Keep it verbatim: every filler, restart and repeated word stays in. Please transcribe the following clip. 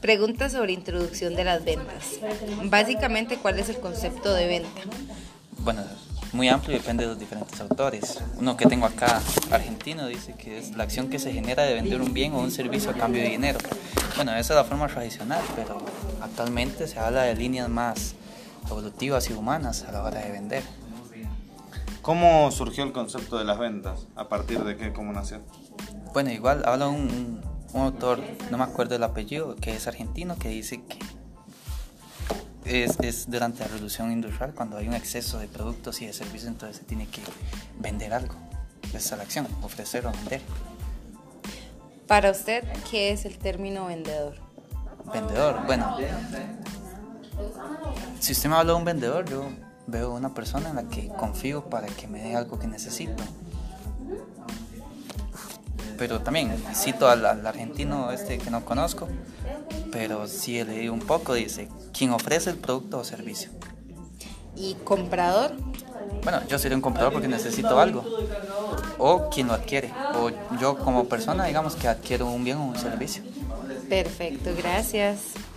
Pregunta sobre introducción de las ventas. Básicamente, ¿cuál es el concepto de venta? Bueno, muy amplio y depende de los diferentes autores. Uno que tengo acá, argentino, dice que es la acción que se genera de vender un bien o un servicio a cambio de dinero. Bueno, esa es la forma tradicional, pero actualmente se habla de líneas más evolutivas y humanas a la hora de vender. ¿Cómo surgió el concepto de las ventas? ¿A partir de qué? ¿Cómo nació? Bueno, igual habla un, un, un autor, no me acuerdo el apellido, que es argentino, que dice que es, es durante la revolución industrial cuando hay un exceso de productos y de servicios, entonces se tiene que vender algo. Esa es la acción, ofrecer o vender. Para usted, ¿qué es el término vendedor? Vendedor, bueno, si usted me habla de un vendedor, yo veo una persona en la que confío para que me dé algo que necesito. Pero también cito al, al argentino este que no conozco, pero sí he leído un poco, dice, quien ofrece el producto o servicio. ¿Y comprador? Bueno, yo sería un comprador porque necesito algo, o quien lo adquiere, o yo como persona, digamos que adquiero un bien o un servicio. Perfecto, gracias.